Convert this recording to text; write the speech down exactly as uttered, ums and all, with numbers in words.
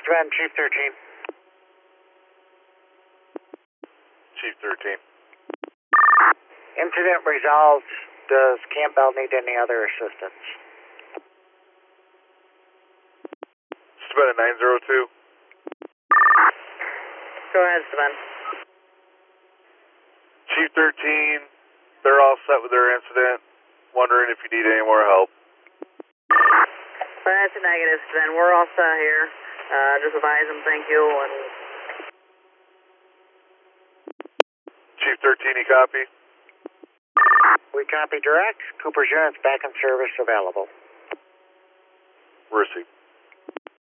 Savannah, Chief thirteen. Chief thirteen. Incident resolved. Does Campbell need any other assistance? Savannah nine zero two. Go ahead, Savannah. Chief thirteen, they're all set with their incident. Wondering if you need any more help. That's a negative, Savannah. We're all set here. Uh, just advise them thank you. And Chief thirteen, you copy? We copy direct. Cooper's units back in service available. Received.